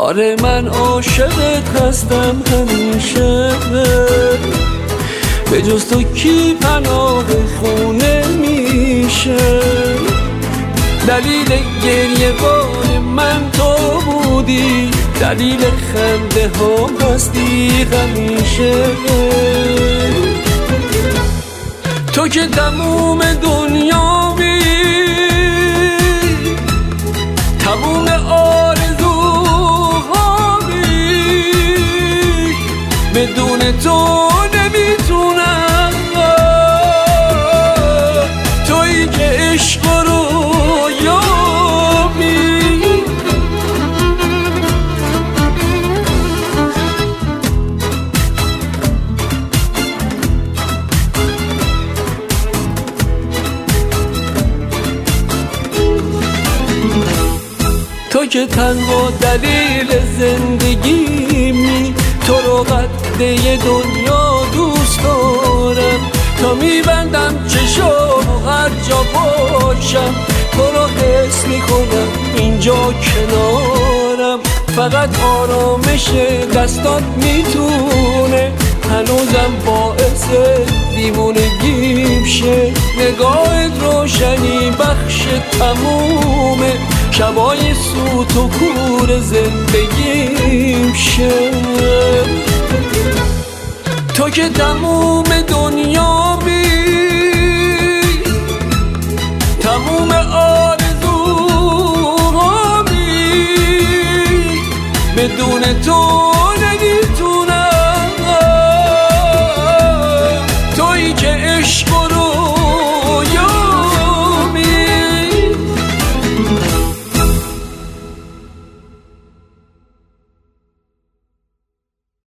آره من عاشقت هستم همیشه، به جز تو کی پناه خونه میشه؟ دلیل گریه بار من تو بودی، دلیل خنده ها هستی همیشه. تو که تموم دنیامی، تموم آرزوهامی، بدون تو نمیتونم. تویی که عشق رو یامی، تو که تنها دلیل زندگیمی، تو رو قده دنیا دوست دارم. تا میبندم چشام هر جا باشم، تو رو حس میکنم اینجا کنارم. فقط آرامش دستات میتونه هنوزم باعث دیوونگیم شه. نگاهت روشنی بخش تمومه، شبای سوت و کور زندگیم شه. تو که تموم دنیامی، تموم آرزوهامی، بدون تو نمیتونم. تویی که عشق رو